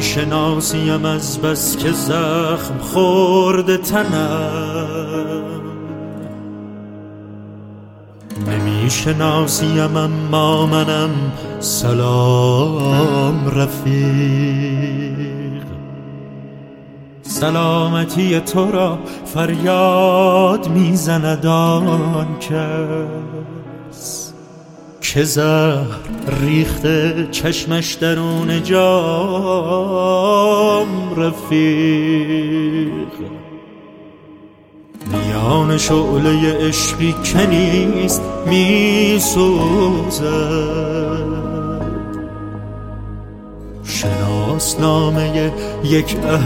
نمیشناسیم از بس که زخم خورده تنم، نمیشناسیم اما منم سلام رفیق. سلامتی تو را فریاد میزند آن کس که زهر ریخته چشمش درون جام رفیق. میان شعله عشقی که نیست میسوزد، شناسنامه یک